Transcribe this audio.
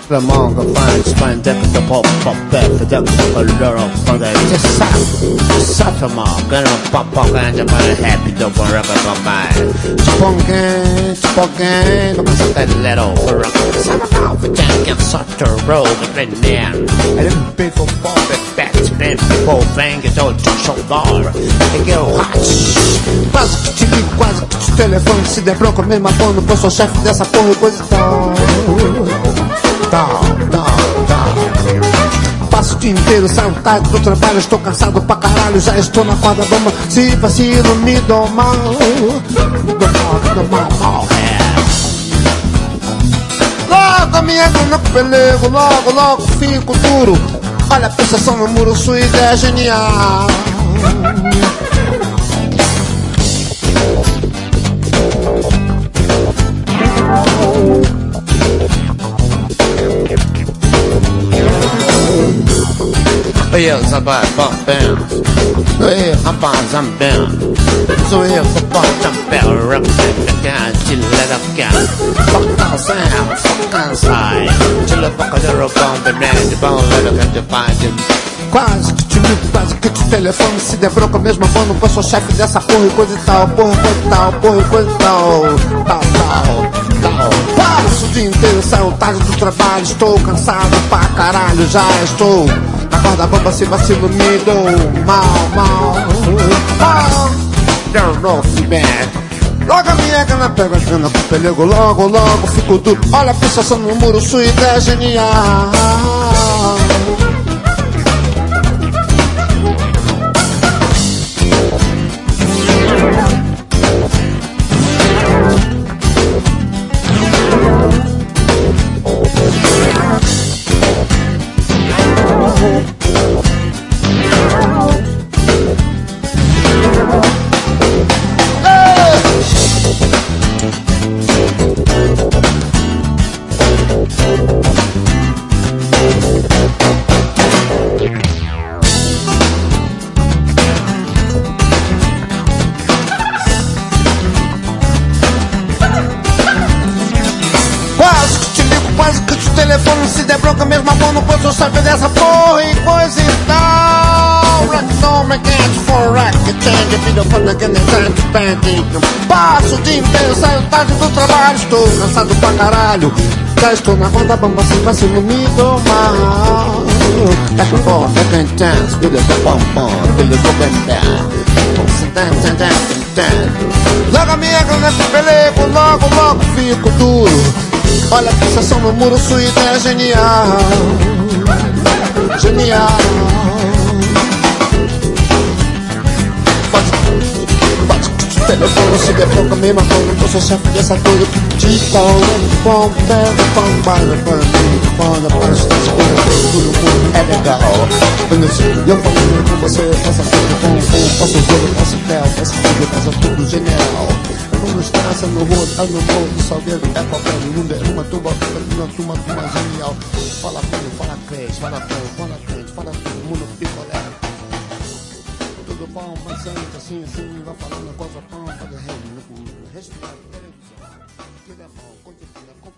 The monk finds find deck the pop back for them to learn from the Satama, gonna pop and the happy to work on my Spoken, come on, that little for a summer for Jack and such a road of the man. I didn't pay for pop back to them people bang it all to show bar. They get hot. Quase que te ligo, quase que te telefone. Se der bronca, mesmo abono, pois sou chefe dessa porra e coisa e tal. Passo o dia inteiro, saio tarde do trabalho. Estou cansado pra caralho, já estou na corda bamba. Se vacilo, me dou mal. Logo a minha grana com pelego, logo fico duro. Olha a prestação no muro, sua ideia é genial. Eu sabai bombando, eu rapaz ambendo, sou eu que bota pé, rapaz, leva cá, fuck inside, till the fuck of the rope on the net, the bone let the find. Quase que te ligo, quase que te telefone. Se der bronca mesmo abono, pois sou chefe dessa porra e coisa e tal, porra e coisa e tal. Passo o dia inteiro, saio tarde do trabalho. Estou cansado pra caralho, já estou na corda bamba, se vacilo me dou mal. Don't know me bad. Logo a minha grana pega a grana com pelego, logo fico duro. Olha a fixação no muro, sua ideia é genial. Se der bronca mesmo abono, pois eu sabe dessa porra e coisa e tal. Random again for racket change, video for the game time spending. Passo o dia inteiro, saio tarde do trabalho. Estou cansado pra caralho, já estou na roda bamba, se vacilo me dou mal. Back and forth, back and dance, filho do pompom, filho do bebê. Logo a minha grana de pelego, logo fico duro. Olha a fixação no muro, sua ideia é genial. Pode telefone, se der bronca mesmo abono, eu sou chefe dessa coisa de tal. Bom, baila para mim, para estar seguro, tudo é legal. Eu falando com você, faça tudo bom, faça jogo, faça fel, faça tudo, faça tudo genial. Quando estressa no rodo, no morro, salgueiro, é qualquer mundo, é uma turma genial. Fala filho, fala crente, fala todo mundo picolé. Tudo bom, mas antes assim, vai falando coisa pão, fazer respirar televisão. Tudo é bom, continua.